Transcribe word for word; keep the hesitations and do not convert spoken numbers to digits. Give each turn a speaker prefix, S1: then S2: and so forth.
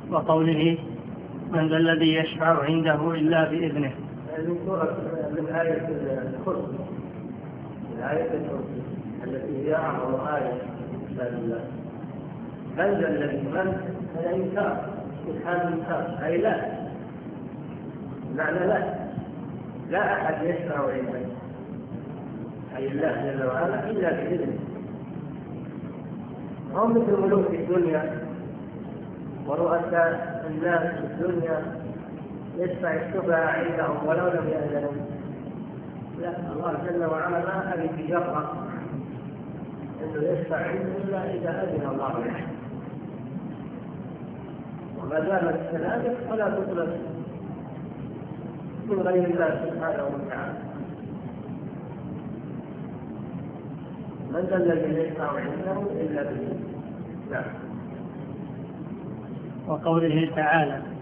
S1: وقوله من ذا الذي يشفع عنده إلا بإذنه.
S2: هذه سورة من آية الكرسي، من آية الكرسي التي هي أعظم آية لله. من ذا الذي من هذا إنكار، استفهام إنكار، أي لا، معنى لا، لا أحد يشفع عنده أي الله جل وعلا إلا بإذنه. هم مثل ملوك الدنيا ورؤساء الناس في الدنيا يشفع الشفعاء عندهم ولو لم يأذنوا. لا، الله جل وعلا ما أبي تجرأ أنه يشفع عنده إلا إذا أذن الله له، وما دامت كذلك فلا تطلب من غير الله سبحانه وتعالى. من ذا الذي يشفع عنده إلا بإذنه. نعم.
S1: وقوله تعالى